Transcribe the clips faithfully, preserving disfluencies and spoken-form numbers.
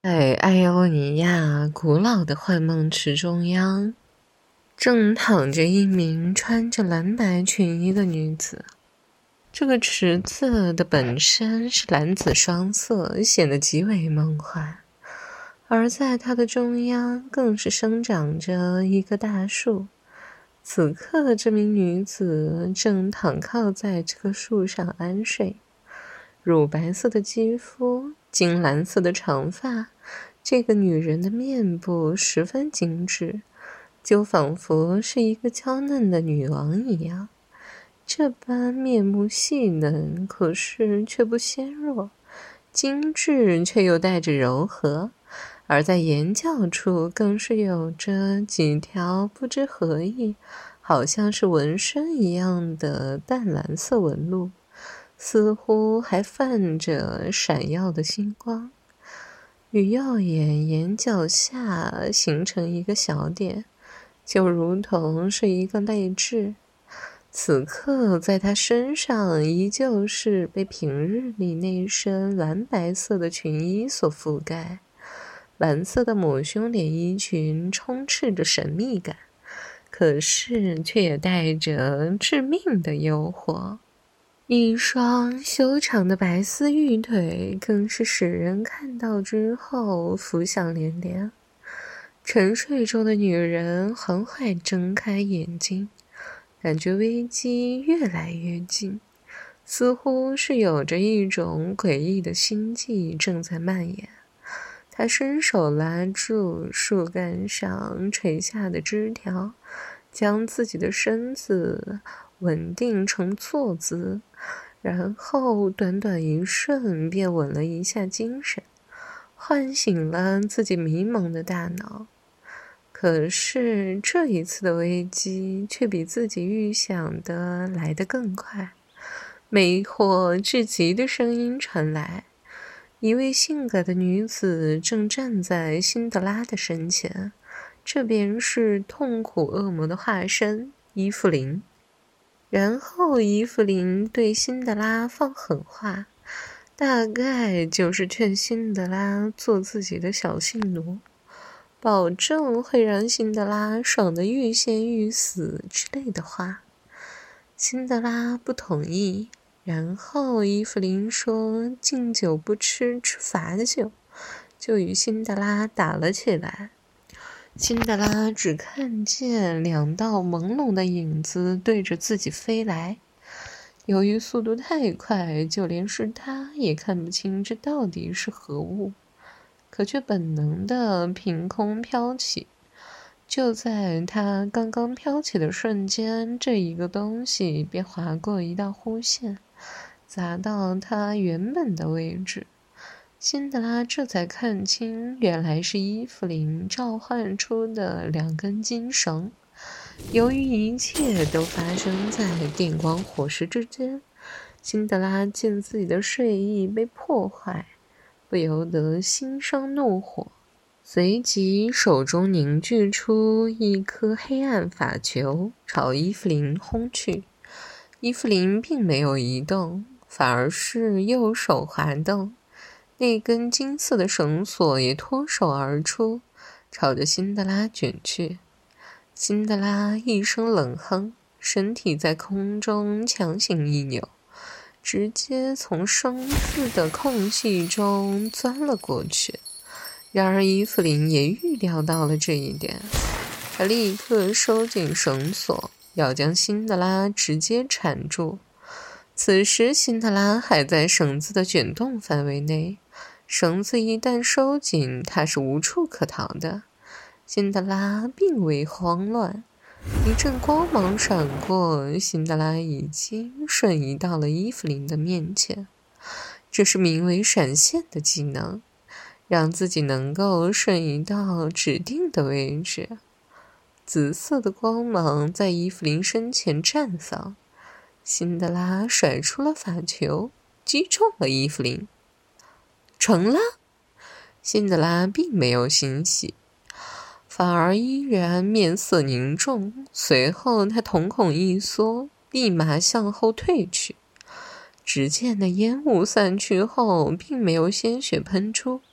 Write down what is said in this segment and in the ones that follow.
在艾欧尼亚古老的幻梦池中央，正躺着一名穿着蓝白裙衣的女子。这个池子的本身是蓝紫双色，显得极为梦幻。而在它的中央，更是生长着一棵大树。此刻，这名女子正躺靠在这棵树上安睡。乳白色的肌肤，金蓝色的长发，这个女人的面部十分精致，就仿佛是一个娇嫩的女王一样。这般面目细嫩，可是却不纤弱，精致却又带着柔和，而在眼角处更是有着几条不知何意，好像是纹身一样的淡蓝色纹路，似乎还泛着闪耀的星光，与右眼眼角下形成一个小点，就如同是一个泪痣。此刻在他身上依旧是被平日里那身蓝白色的裙衣所覆盖，蓝色的抹胸连衣裙充斥着神秘感，可是却也带着致命的诱惑。一双修长的白丝玉腿更是使人看到之后浮想联连。沉睡中的女人缓缓睁开眼睛，感觉危机越来越近，似乎是有着一种诡异的心悸正在蔓延。她伸手拉住树干上垂下的枝条，将自己的身子稳定成坐姿，然后短短一瞬便稳了一下精神，唤醒了自己迷蒙的大脑。可是这一次的危机却比自己预想的来得更快。魅惑至极的声音传来，一位性感的女子正站在辛德拉的身前，这便是痛苦恶魔的化身伊芙琳。然后伊芙琳对辛德拉放狠话，大概就是劝辛德拉做自己的小性奴，保证会让辛德拉爽得欲仙欲死之类的话。辛德拉不同意，然后伊芙琳说敬酒不吃吃罚酒，就与辛德拉打了起来。辛德拉只看见两道朦胧的影子对着自己飞来，由于速度太快，就连是他也看不清这到底是何物，可却本能地凭空飘起。就在他刚刚飘起的瞬间，这一个东西便划过一道弧线，砸到他原本的位置。辛德拉这才看清，原来是伊芙琳召唤出的两根金绳。由于一切都发生在电光火石之间，辛德拉见自己的睡意被破坏，不由得心生怒火，随即手中凝聚出一颗黑暗法球，朝伊芙琳轰去。伊芙琳并没有移动，反而是右手滑动，那根金色的绳索也脱手而出，朝着辛德拉卷去。辛德拉一声冷哼，身体在空中强行一扭，直接从绳子的空隙中钻了过去。然而伊芙琳也预料到了这一点，她立刻收紧绳索，要将辛德拉直接缠住。此时辛德拉还在绳子的卷动范围内，绳子一旦收紧，他是无处可逃的。辛德拉并未慌乱，一阵光芒闪过，辛德拉已经瞬移到了伊芙琳的面前。这是名为闪现的技能，让自己能够瞬移到指定的位置。紫色的光芒在伊芙琳身前绽放，辛德拉甩出了法球，击中了伊芙琳。成了！辛德拉并没有欣喜，反而依然面色凝重，随后他瞳孔一缩，立马向后退去。只见那烟雾散去后，并没有鲜血喷出，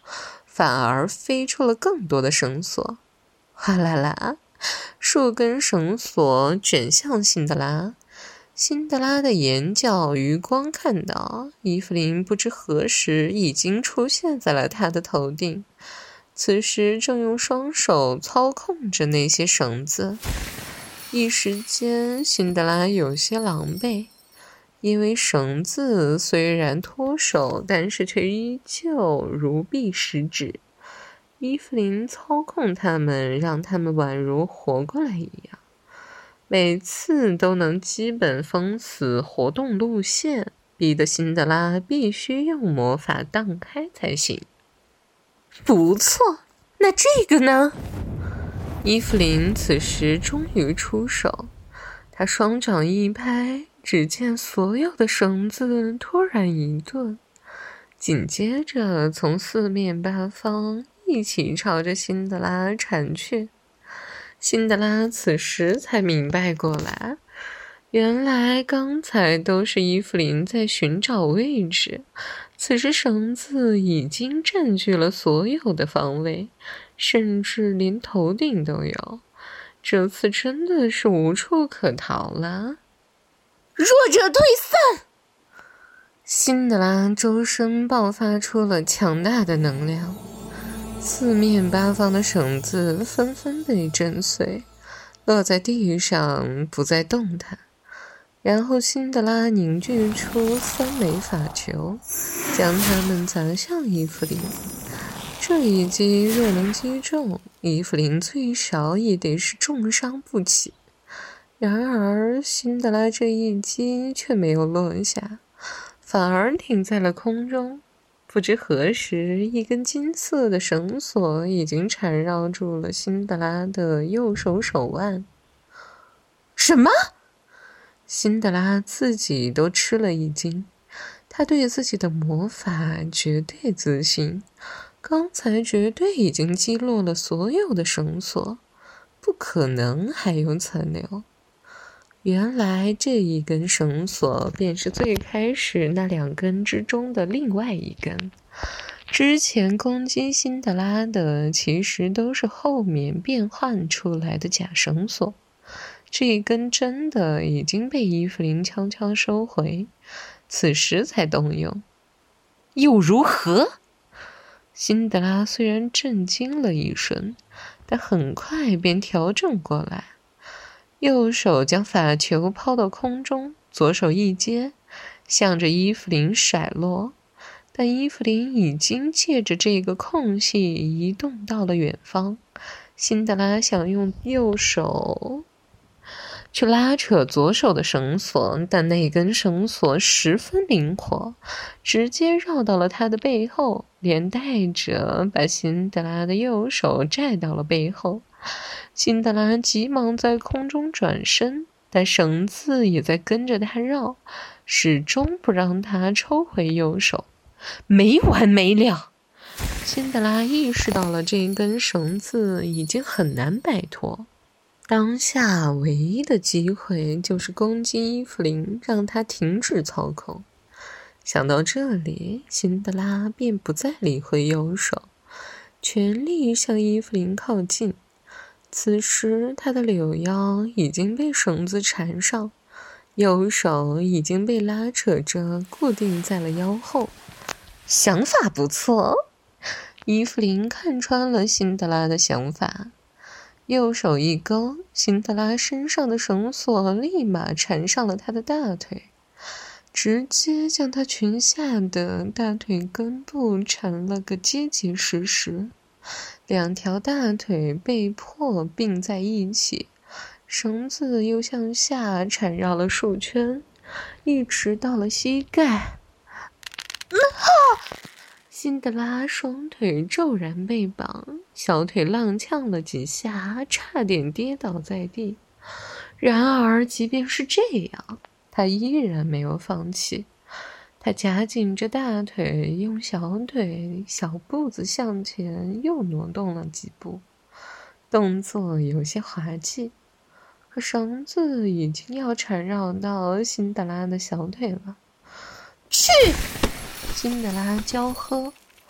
反而飞出了更多的绳索。哗啦啦，数根绳索卷向辛德拉。辛德拉的眼角余光看到，伊芙琳不知何时已经出现在了他的头顶，此时正用双手操控着那些绳子。一时间，辛德拉有些狼狈，因为绳子虽然脱手，但是却依旧如臂使指。伊芙琳操控他们，让他们宛如活过来一样，每次都能基本封死活动路线，逼得辛德拉必须用魔法荡开才行。不错，那这个呢？伊芙琳此时终于出手，她双掌一拍，只见所有的绳子突然一顿，紧接着从四面八方一起朝着辛德拉缠去。辛德拉此时才明白过来，原来刚才都是伊芙琳在寻找位置，此时绳子已经占据了所有的方位，甚至连头顶都有。这次真的是无处可逃了。 弱者退散！ 辛德拉周身爆发出了强大的能量，四面八方的绳子纷纷被震碎，落在地上不再动弹。然后辛德拉凝聚出三枚法球，将它们砸向伊芙琳。这一击若能击中，伊芙琳最少也得是重伤不起。然而辛德拉这一击却没有落下，反而停在了空中。不知何时，一根金色的绳索已经缠绕住了辛德拉的右手手腕。 什么？ 辛德拉自己都吃了一惊，他对自己的魔法绝对自信，刚才绝对已经击落了所有的绳索，不可能还有残留。原来这一根绳索便是最开始那两根之中的另外一根。之前攻击辛德拉的其实都是后面变换出来的假绳索，这一根真的已经被伊芙琳悄悄收回，此时才动用。 又如何？ 辛德拉虽然震惊了一瞬，但很快便调整过来。右手将法球抛到空中，左手一接，向着伊芙琳甩落。但伊芙琳已经借着这个空隙移动到了远方。辛德拉想用右手去拉扯左手的绳索，但那根绳索十分灵活，直接绕到了他的背后，连带着把辛德拉的右手拽到了背后。辛德拉急忙在空中转身，但绳子也在跟着他绕，始终不让他抽回右手。 没完没了！ 辛德拉意识到了这根绳子已经很难摆脱，当下唯一的机会就是攻击伊芙琳，让她停止操控。想到这里，辛德拉便不再理会右手，全力向伊芙琳靠近。此时他的柳腰已经被绳子缠上，右手已经被拉扯着固定在了腰后。 想法不错， 伊芙琳看穿了辛德拉的想法，右手一勾，辛德拉身上的绳索立马缠上了他的大腿，直接将他裙下的大腿根部缠了个结结实实。两条大腿被迫并在一起，绳子又向下缠绕了数圈，一直到了膝盖。 嗯哈！ 辛德拉双腿骤然被绑，小腿踉跄了几下，差点跌倒在地。然而即便是这样，他依然没有放弃。他夹紧着大腿，用小腿小步子向前又挪动了几步，动作有些滑稽。可绳子已经要缠绕到辛德拉的小腿了。 去！ 辛德拉娇喝，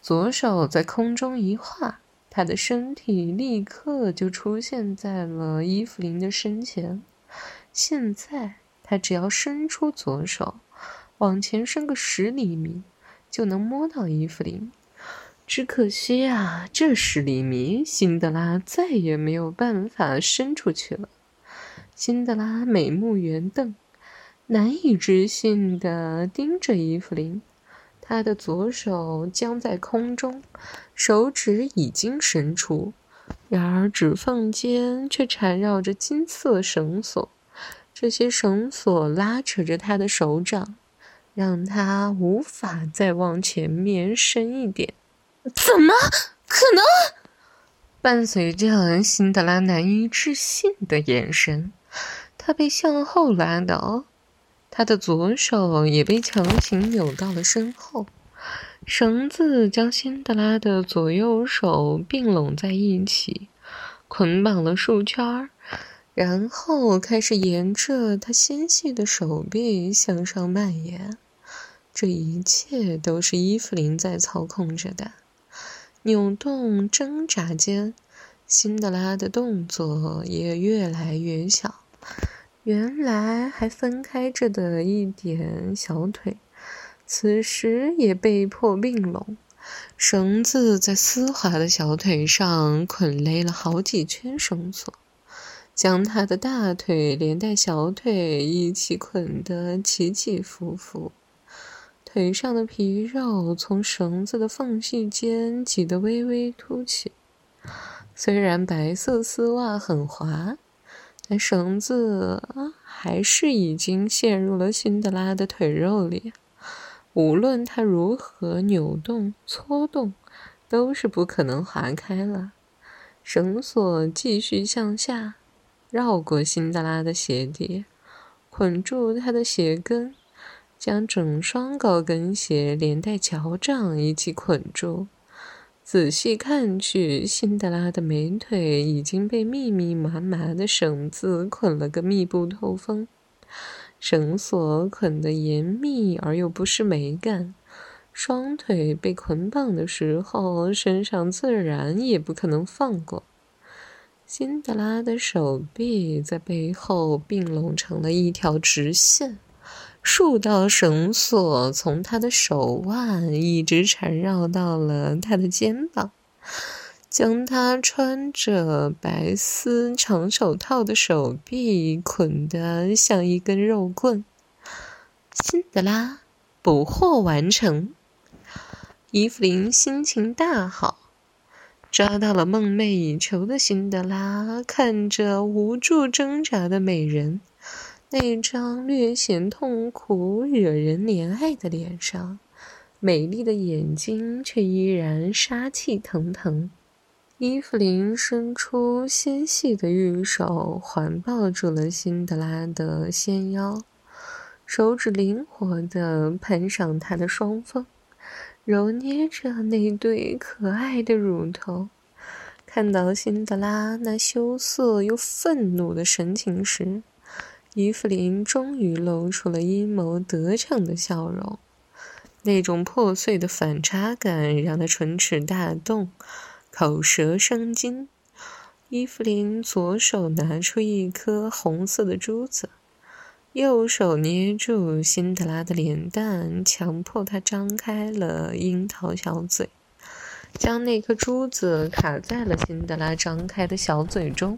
左手在空中一画，他的身体立刻就出现在了伊芙琳的身前。现在他只要伸出左手，往前伸个十厘米，就能摸到伊芙琳。只可惜啊，这十厘米，辛德拉再也没有办法伸出去了。辛德拉美目圆瞪，难以置信地盯着伊芙琳。他的左手僵在空中，手指已经伸出，然而指缝间却缠绕着金色绳索。这些绳索拉扯着他的手掌，让他无法再往前面伸一点。 怎么可能？ 伴随着辛德拉难以置信的眼神，他被向后拉倒，他的左手也被强行扭到了身后。绳子将辛德拉的左右手并拢在一起，捆绑了数圈，然后开始沿着他纤细的手臂向上蔓延。这一切都是伊芙琳在操控着的。扭动挣扎间，辛德拉的动作也越来越小。原来还分开着的一点小腿，此时也被迫并拢。绳子在丝滑的小腿上捆勒了好几圈绳索，将他的大腿连带小腿一起捆得起起伏伏。腿上的皮肉从绳子的缝隙间挤得微微凸起。虽然白色丝袜很滑，但绳子还是已经陷入了辛德拉的腿肉里。无论他如何扭动、搓动，都是不可能滑开了。绳索继续向下，绕过辛德拉的鞋底，捆住他的鞋跟，将整双高跟鞋连带脚掌一起捆住。仔细看去，辛德拉的美腿已经被密密麻麻的绳子捆了个密不透风。绳索捆得严密而又不失美感，双腿被捆绑的时候，身上自然也不可能放过。辛德拉的手臂在背后并拢成了一条直线，数道绳索从他的手腕一直缠绕到了他的肩膀，将他穿着白丝长手套的手臂捆得像一根肉棍。辛德拉，捕获完成！伊芙琳心情大好，抓到了梦寐以求的辛德拉，看着无助挣扎的美人，那张略显痛苦、惹人怜爱的脸上，美丽的眼睛却依然杀气腾腾。伊芙琳伸出纤细的玉手，环抱住了辛德拉的纤腰，手指灵活地攀上她的双峰，揉捏着那对可爱的乳头。看到辛德拉那羞涩又愤怒的神情时，伊芙琳终于露出了阴谋得逞的笑容。那种破碎的反差感让她唇齿大动，口舌生津。伊芙琳左手拿出一颗红色的珠子，右手捏住辛德拉的脸蛋，强迫她张开了樱桃小嘴，将那颗珠子卡在了辛德拉张开的小嘴中。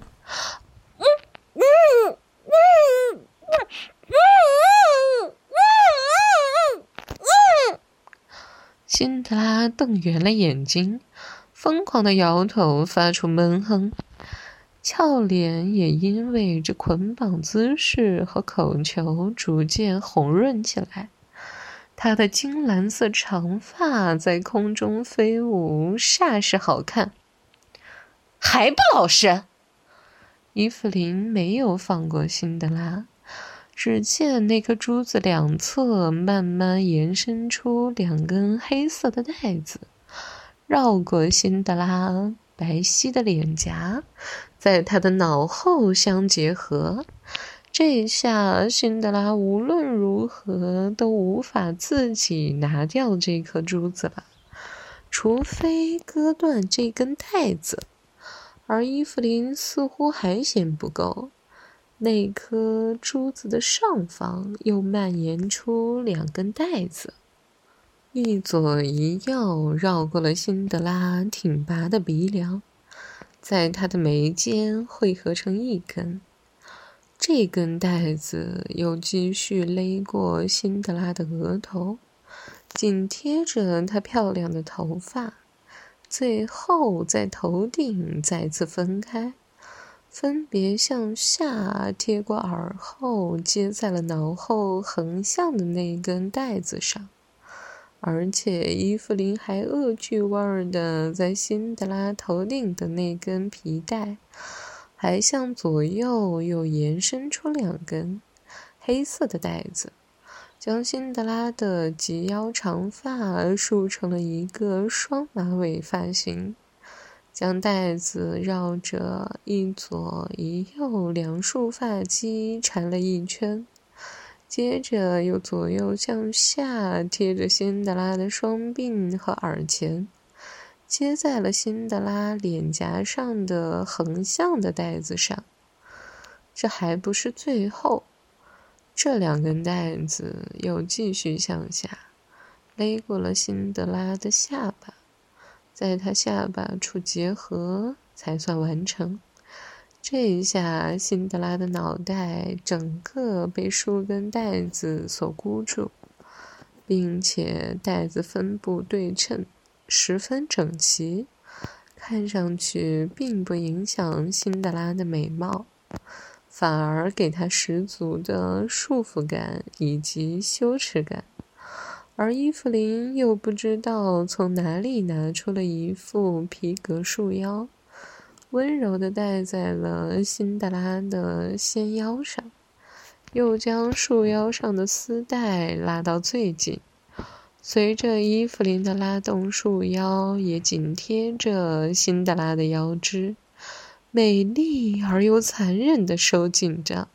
辛德拉瞪圆了眼睛，疯狂地摇头，发出闷哼，俏脸也因为这捆绑姿势和口球逐渐红润起来。她的金蓝色长发在空中飞舞，煞是好看。 还不老实！ 伊芙琳没有放过辛德拉，只见那颗珠子两侧慢慢延伸出两根黑色的带子，绕过辛德拉白皙的脸颊，在她的脑后相结合。这下辛德拉无论如何都无法自己拿掉这颗珠子了。 除非割断这根带子。而伊芙琳似乎还嫌不够，那颗珠子的上方又蔓延出两根带子，一左一右绕过了辛德拉挺拔的鼻梁，在她的眉间汇合成一根。这根带子又继续勒过辛德拉的额头，紧贴着她漂亮的头发，最后在头顶再次分开，分别向下贴过耳后，接在了脑后横向的那根带子上。而且伊芙琳还恶趣味儿的在辛德拉头顶的那根皮带还向左右又延伸出两根黑色的带子，将辛德拉的及腰长发梳成了一个双马尾发型，将带子绕着一左一右两束发髻缠了一圈，接着又左右向下贴着辛德拉的双鬓和耳前，接在了辛德拉脸颊上的横向的带子上。这还不是最后，这两根带子又继续向下，勒过了辛德拉的下巴，在她下巴处结合才算完成。这一下，辛德拉的脑袋整个被数根带子所箍住，并且带子分布对称，十分整齐，看上去并不影响辛德拉的美貌，反而给她十足的束缚感以及羞耻感。而伊芙琳又不知道从哪里拿出了一副皮革束腰，温柔地戴在了辛德拉的纤腰上，又将束腰上的丝带拉到最紧，随着伊芙琳的拉动，束腰也紧贴着辛德拉的腰肢，美丽而又残忍地收紧着。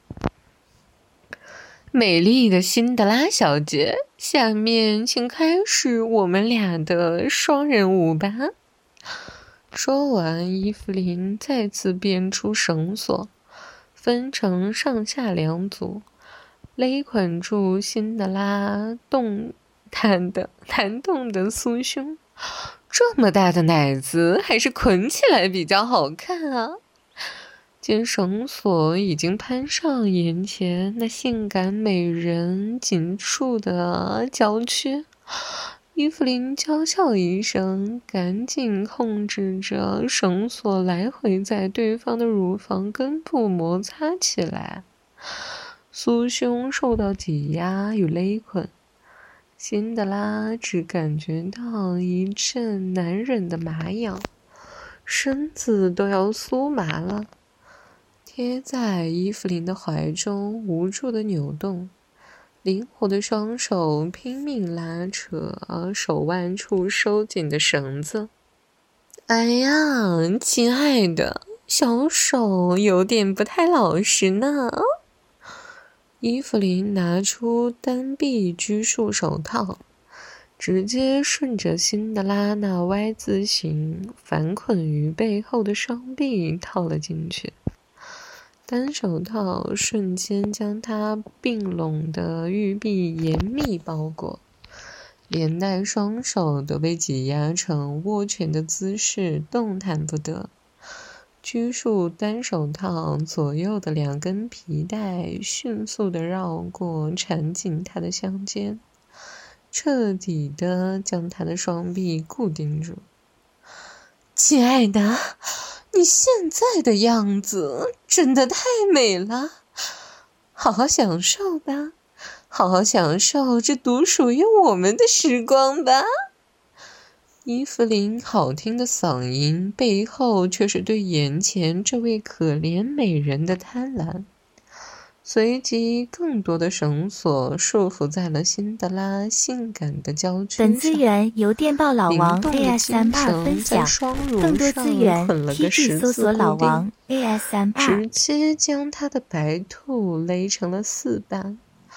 美丽的辛德拉小姐，下面请开始我们俩的双人舞吧。说完，伊芙琳再次变出绳索，分成上下两组，勒捆住辛德拉动弹的弹动的酥胸。这么大的奶子，还是捆起来比较好看啊！见绳索已经攀上眼前那性感美人紧束的娇躯，伊芙琳娇笑一声，赶紧控制着绳索来回在对方的乳房根部摩擦起来，酥胸受到挤压与勒捆。辛德拉只感觉到一阵难忍的麻痒，身子都要酥麻了，贴在伊芙琳的怀中无助的扭动，灵活的双手拼命拉扯手腕处收紧的绳子。哎呀，亲爱的，小手有点不太老实呢。伊芙琳拿出单臂拘束手套，直接顺着辛德拉那 Y 字形反捆于背后的双臂套了进去。单手套瞬间将她并拢的玉臂严密包裹，连带双手都被挤压成握拳的姿势，动弹不得。拘束单手套左右的两根皮带迅速地绕过，缠紧她的香肩，彻底地将她的双臂固定住。亲爱的，你现在的样子真的太美了，好好享受吧，好好享受这独属于我们的时光吧。伊芙琳好听的嗓音背后却是对眼前这位可怜美人的贪婪。随即更多的绳索束缚在了辛德拉性感的娇躯上。 本资源由电报老王 A S M 二分享，更多资源 T G 搜索老王 A S M 二， 直接将他的白兔勒成了四瓣，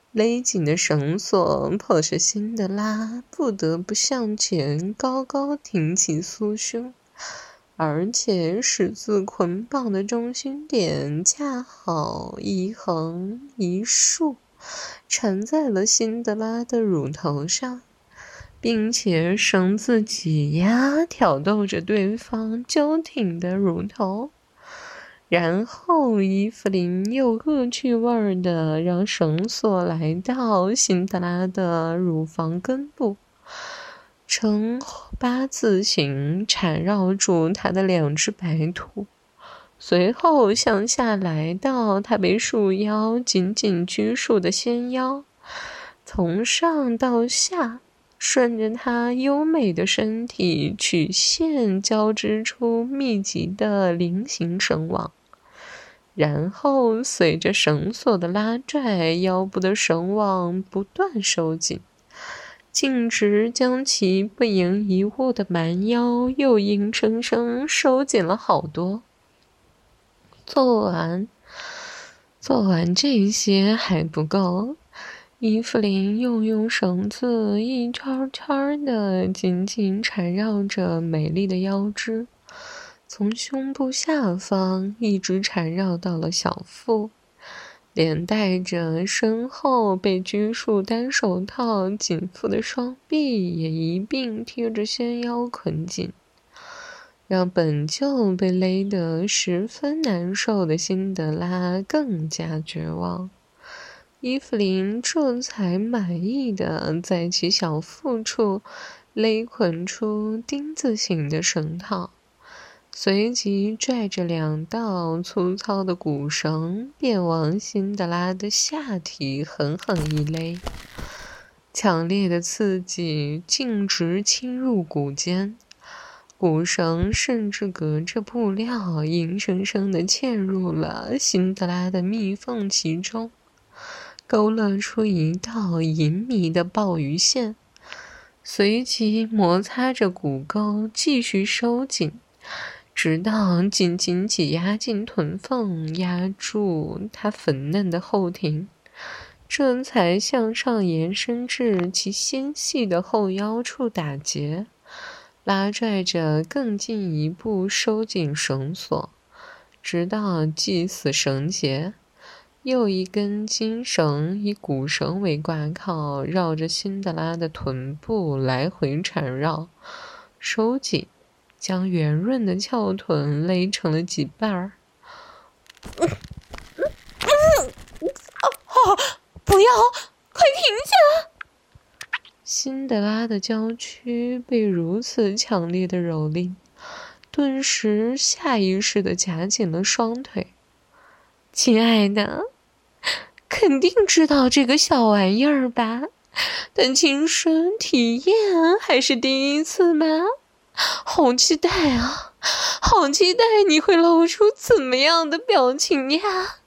勒紧的绳索迫使辛德拉不得不向前高高挺起酥胸，而且十字捆绑的中心点恰好一横一竖缠在了辛德拉的乳头上，并且绳子挤压挑逗着对方娇挺的乳头。然后伊芙琳又恶趣味地让绳索来到辛德拉的乳房根部，呈八字形缠绕住她的两只白兔，随后向下来到她被束腰紧紧拘束的纤腰，从上到下顺着她优美的身体曲线交织出密集的菱形绳网，然后随着绳索的拉拽，腰部的绳网不断收紧，径直将其不盈一物的蛮腰又硬生生收紧了好多。做完做完这些还不够，伊芙琳又用绳子一圈圈的紧紧缠绕着美丽的腰肢，从胸部下方一直缠绕到了小腹，连带着身后被拘束单手套紧缚的双臂也一并贴着纤腰捆紧，让本就被勒得十分难受的辛德拉更加绝望。伊芙琳这才满意的在其小腹处勒捆出丁字形的绳套，随即拽着两道粗糙的骨绳便往辛德拉的下体狠狠一勒，强烈的刺激径直侵入骨间，骨绳甚至隔着布料硬生生地嵌入了辛德拉的蜜缝其中，勾勒出一道淫迷的鲍鱼线，随即摩擦着骨沟继续收紧，直到紧紧挤压进臀缝，压住它粉嫩的后庭，这才向上延伸至其纤细的后腰处打结，拉拽着更进一步收紧绳索，直到系死绳结。又一根金绳以骨绳为挂靠，绕着辛德拉的臀部来回缠绕，收紧，将圆润的翘臀勒成了几瓣儿。 嗯嗯嗯啊！不要，快停下！ 辛德拉的娇躯被如此强烈的蹂躏，顿时下意识地夹紧了双腿。亲爱的，肯定知道这个小玩意儿吧？但亲身体验还是第一次吗？好期待啊！好期待你会露出怎么样的表情呀！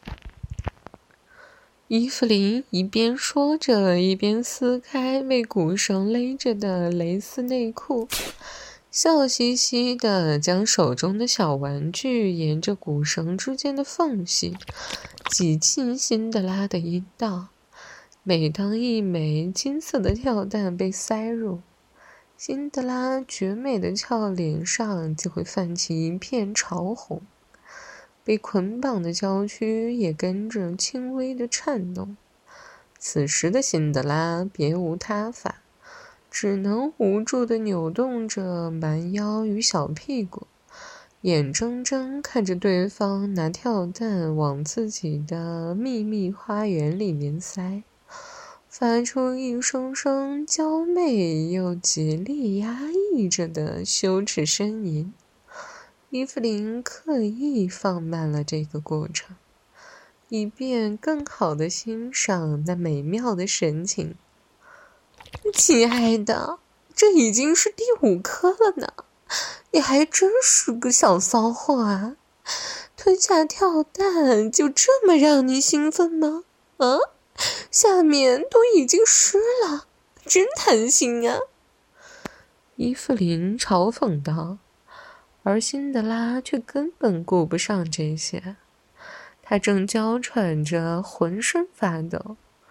伊芙琳一边说着，一边撕开被骨绳勒着的蕾丝内裤，笑嘻嘻地将手中的小玩具沿着骨绳之间的缝隙挤进辛德拉的阴道。每当一枚金色的跳蛋被塞入，辛德拉绝美的俏脸上就会泛起一片潮红，被捆绑的娇躯也跟着轻微的颤动。此时的辛德拉别无他法，只能无助地扭动着蛮腰与小屁股，眼睁睁看着对方拿跳蛋往自己的秘密花园里面塞，发出一声声娇媚又极力压抑着的羞耻呻吟。伊芙琳刻意放慢了这个过程，以便更好地欣赏那美妙的神情。亲爱的，这已经是第五颗了呢，你还真是个小骚货啊！吞下跳蛋就这么让你兴奋吗？啊，下面都已经湿了，真贪心啊！伊芙琳嘲讽道，而辛德拉却根本顾不上这些，她正娇喘着，浑身发抖，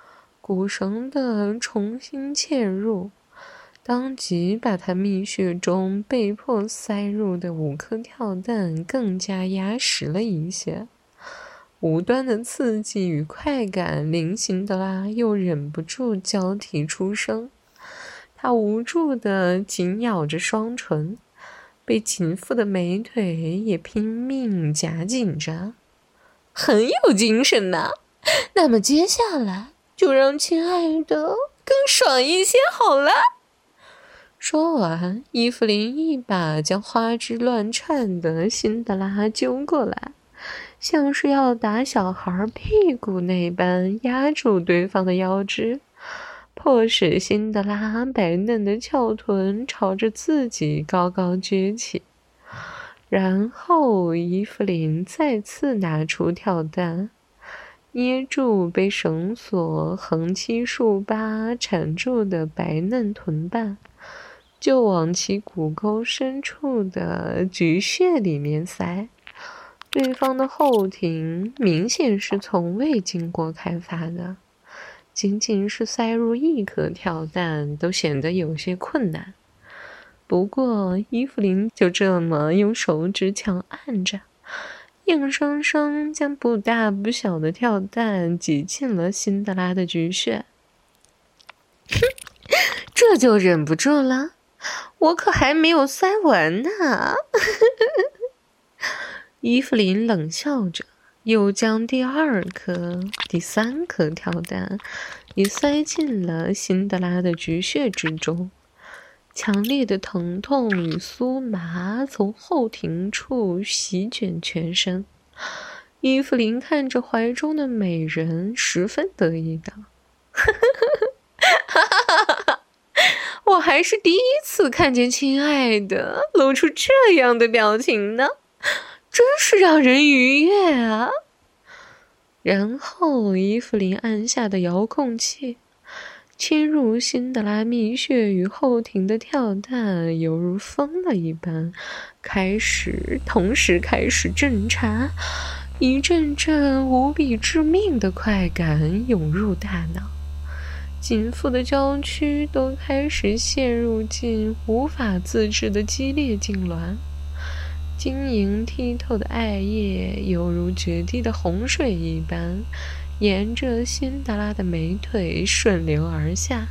鼓绳的重新嵌入，当即把他蜜穴中被迫塞入的五颗跳蛋更加压实了一些。无端的刺激与快感令辛德拉又忍不住交替出声，她无助地紧咬着双唇，被紧缚的美腿也拼命夹紧着。很有精神呐、啊，那么接下来就让亲爱的更爽一些好了。说完，伊芙琳一把将花枝乱颤的辛德拉揪过来，像是要打小孩屁股那般压住对方的腰肢，迫使辛德拉白嫩的翘臀朝着自己高高撅起。然后伊芙琳再次拿出跳蛋，捏住被绳索横七竖八缠住的白嫩臀瓣，就往其骨沟深处的菊穴里面塞。对方的后庭明显是从未经过开发的，仅仅是塞入一颗跳蛋都显得有些困难。不过伊芙琳就这么用手指强按着，硬生生将不大不小的跳蛋挤进了辛德拉的菊穴。哼，这就忍不住了，我可还没有塞完呢。伊芙琳冷笑着，又将第二颗、第三颗跳蛋也塞进了辛德拉的菊穴之中。强烈的疼痛与酥麻从后庭处席卷全身。伊芙琳看着怀中的美人，十分得意道：“我还是第一次看见亲爱的露出这样的表情呢，真是让人愉悦啊！”然后伊芙琳按下的遥控器，侵入辛德拉蜜穴与后庭的跳蛋犹如疯了一般，开始同时开始震颤，一阵阵无比致命的快感涌入大脑，紧缚的娇躯都开始陷入进无法自制的激烈痉挛，晶莹剔透的艾叶犹如决堤的洪水一般，沿着辛德拉的美腿顺流而下。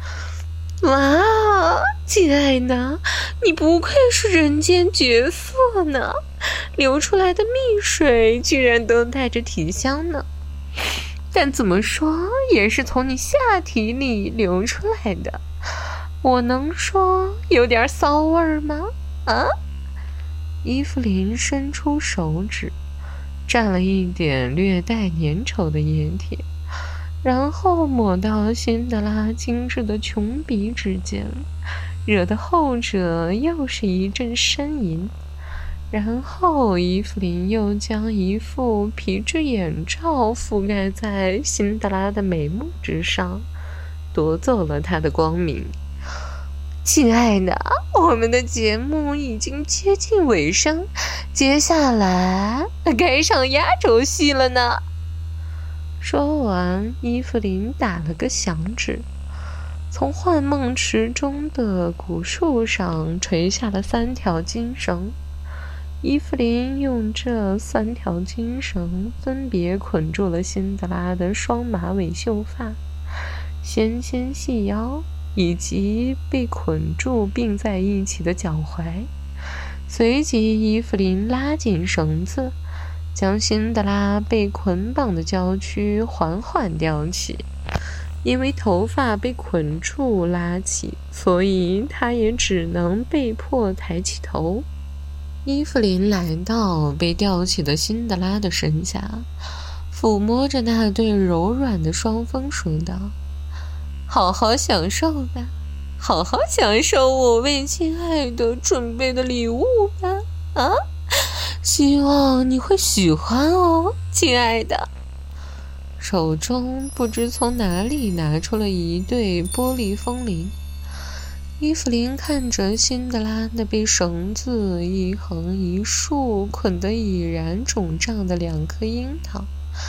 哇，亲爱的，你不愧是人间绝色呢，流出来的蜜水居然都带着体香呢。但怎么说也是从你下体里流出来的，我能说有点骚味吗？啊？伊芙琳伸出手指，蘸了一点略带粘稠的液体，然后抹到辛德拉精致的琼鼻之间，惹得后者又是一阵呻吟。然后伊芙琳又将一副皮质眼罩覆盖在辛德拉的眉目之上，夺走了他的光明。亲爱的，我们的节目已经接近尾声，接下来该上压轴戏了呢。说完，伊芙琳打了个响指，从幻梦池中的古树上垂下了三条金绳。伊芙琳用这三条金绳分别捆住了辛德拉的双马尾秀发、纤纤细腰以及被捆住并在一起的脚踝。随即伊芙琳拉紧绳子，将辛德拉被捆绑的娇躯缓缓吊起。因为头发被捆住拉起，所以她也只能被迫抬起头。伊芙琳来到被吊起的辛德拉的身下，抚摸着那对柔软的双峰，说道：“好好享受吧，好好享受我为亲爱的准备的礼物吧，啊，希望你会喜欢哦，亲爱的。”手中不知从哪里拿出了一对玻璃风铃。伊芙琳看着辛德拉那被绳子一横一竖捆得已然肿胀的两颗樱桃，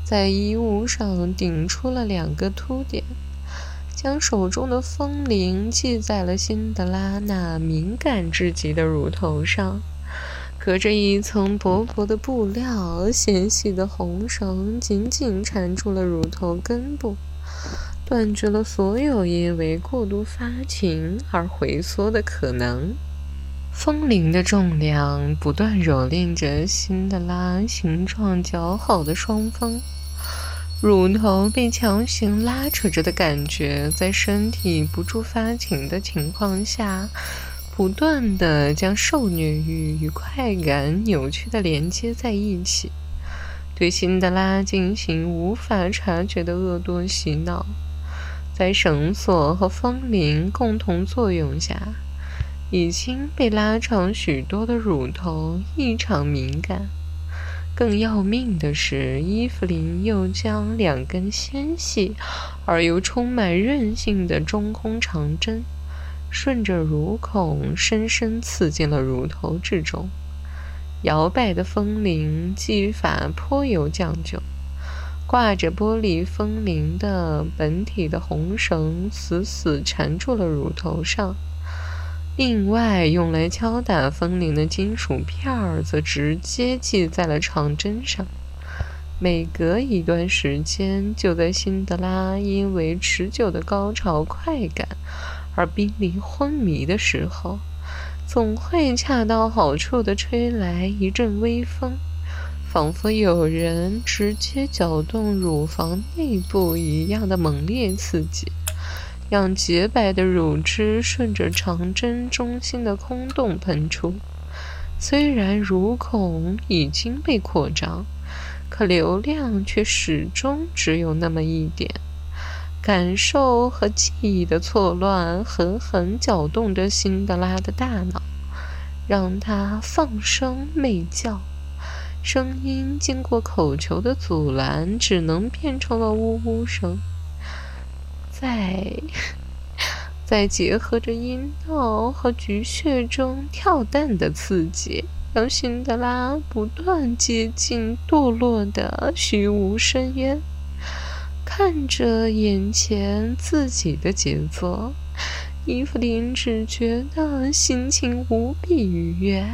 在衣物上顶出了两个凸点，将手中的风铃系在了辛德拉那敏感至极的乳头上。隔着一层薄薄的布料，纤细的红绳紧紧缠住了乳头根部，断绝了所有因为过度发情而回缩的可能。风铃的重量不断蹂躏着辛德拉形状姣好的双峰，乳头被强行拉扯着的感觉，在身体不住发情的情况下，不断地将受虐欲与快感扭曲地连接在一起，对辛德拉进行无法察觉的恶毒洗脑。在绳索和风铃共同作用下，已经被拉长许多的乳头异常敏感。更要命的是，伊芙琳又将两根纤细而又充满韧性的中空长针顺着乳孔深深刺进了乳头之中。摇摆的风铃技法颇有讲究，挂着玻璃风铃的本体的红绳死死缠住了乳头上，另外用来敲打风铃的金属片儿则直接系在了长针上。每隔一段时间，就在辛德拉因为持久的高潮快感而濒临昏迷的时候，总会恰到好处地吹来一阵微风，仿佛有人直接搅动乳房内部一样的猛烈刺激，让洁白的乳汁顺着长针中心的空洞喷出。虽然乳孔已经被扩张，可流量却始终只有那么一点。感受和记忆的错乱狠狠搅动着辛德拉的大脑，让他放声媚叫。声音经过口球的阻拦，只能变成了呜呜声。在在结合着阴道和菊穴中跳蛋的刺激，让辛德拉不断接近堕落的虚无深渊。看着眼前自己的杰作，伊芙琳只觉得心情无比愉悦。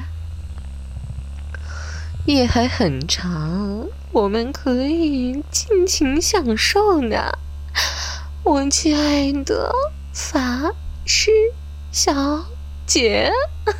夜还很长，我们可以尽情享受呢，我亲爱的法师小姐。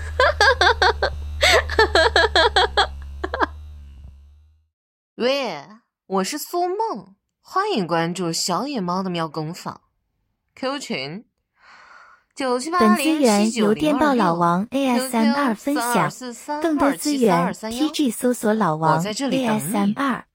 喂，我是苏梦，欢迎关注小野猫的喵工坊 Q 群九七八零七九零二六， 本资源由电报老王 A S 三二分享，更多资源 T G 搜索老王 A S 三二。